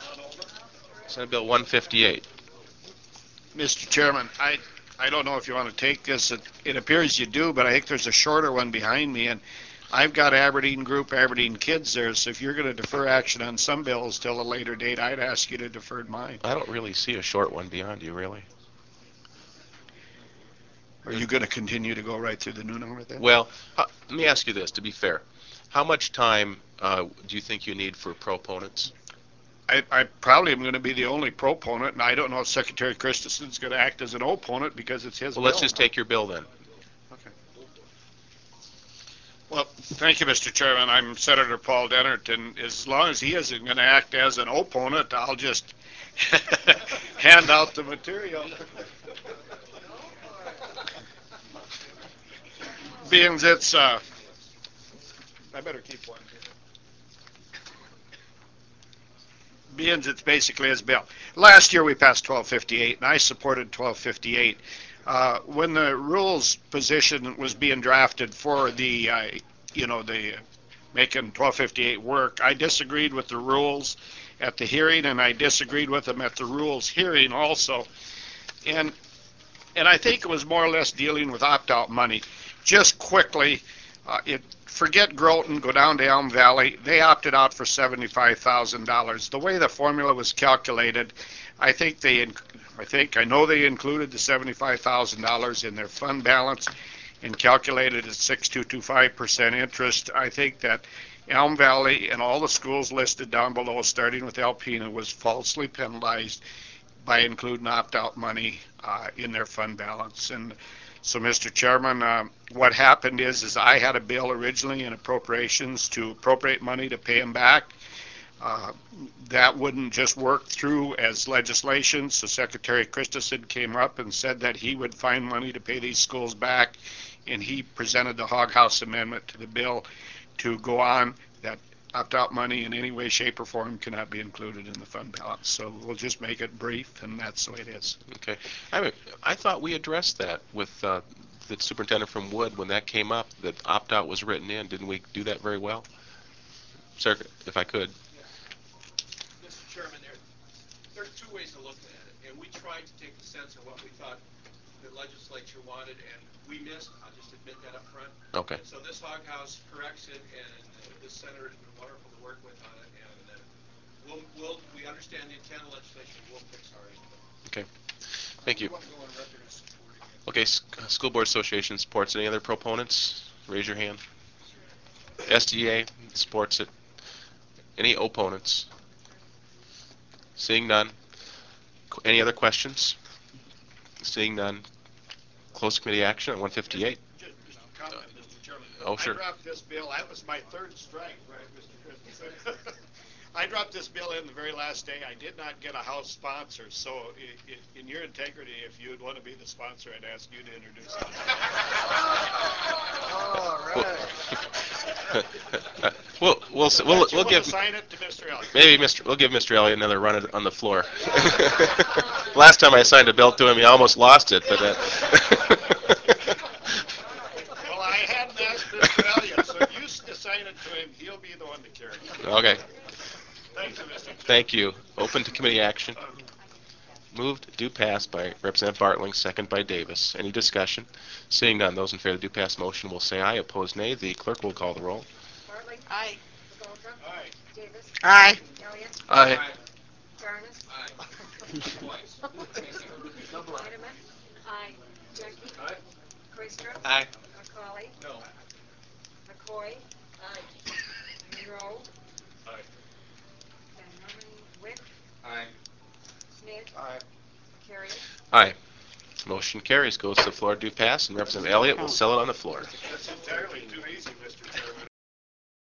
Senate Bill 158. Mr. Chairman, I don't know if you want to take this. It appears you do, but I think there's a shorter one behind me, and I've got Aberdeen Group, Aberdeen Kids there, so if you're going to defer action on some bills till a later date, I'd ask you to defer mine. I don't really see a short one beyond you, really. Are you going to continue to go right through the new number then? Well, let me ask you this, to be fair. How much time do you think you need for proponents? I probably am going to be the only proponent, and I don't know if Secretary Christensen's going to act as an opponent because it's his Well, bill. let's just take your bill then. Okay. Well, thank you, Mr. Chairman. I'm Senator Paul Dennert, and as long as he isn't going to act as an opponent, I'll just hand out the material. Being it's, I better keep one. Being it's basically his bill. Last year we passed 1258, and I supported 1258. When the rules position was being drafted for the making 1258 work, I disagreed with the rules at the hearing, and I disagreed with them at the rules hearing also. And and I think it was more or less dealing with opt-out money. Just quickly, forget Groton, go down to Elm Valley. They opted out for $75,000. The way the formula was calculated, I know they included the $75,000 in their fund balance and calculated at 6.225% interest. I think that Elm Valley and all the schools listed down below, starting with Alpena, was falsely penalized by including opt-out money in their fund balance. And so, Mr. Chairman, what happened is I had a bill originally in appropriations to appropriate money to pay them back. Uh, that wouldn't just work through as legislation, so Secretary Christensen came up and said that he would find money to pay these schools back, and he presented the Hog House Amendment to the bill to go on that opt-out money in any way, shape, or form cannot be included in the fund balance. So we'll just make it brief, and that's the way it is. Okay. I thought we addressed that with the superintendent from Wood when that came up, that opt-out was written in. Didn't we do that very well? Sir, if I could. Mr. Chairman, there are two ways to look at it, and we tried to take the sense of what we thought the legislature wanted, and we missed. I'll just admit that up front. Okay. And so this Hog House corrects it, and this senator has been wonderful to work with on it, and we understand the intent of legislation. We'll fix our end. Okay. Thank you. Okay, School Board Association supports. Any other proponents? Raise your hand. SDA supports it. Any opponents? Seeing none. Any other questions? Seeing none. Close committee action on 158. Just a comment, Mr. Chairman. Oh, sure. I dropped this bill. That was my third strike, right, Mr. Christensen? I dropped this bill in the very last day. I did not get a House sponsor, so in your integrity, if you'd want to be the sponsor, I'd ask you to introduce it. All right. We'll give Sign it to Mr. Elliott. maybe we'll give Mr. Elliott another run on the floor. Last time I signed a bill to him, he almost lost it, but. Well, I hadn't asked Mr. Elliott, so if you assign it to him, he'll be the one to carry it. Okay. Thank you, Mr. Chairman. Thank you. Open to committee action. Moved, do pass by Representative Bartling, second by Davis. Any discussion? Seeing none, those in favor of the do pass motion will say aye. Opposed, nay. The clerk will call the roll. Bartley? Aye. Pavelka? Aye. Davis? Aye. Elliott? Aye. Jarvis? Twice. Heidemann? Aye. Jenke? Aye. Koistra? Aye. McCauley? No. McCoy? Aye. Monroe? Aye. Van Norman? Wick? Aye. Smith? Aye. Carried. Aye. Motion carries. Goes to the floor, do pass, and Representative Elliott will sell it on the floor. That's entirely too easy, Mr. Chairman.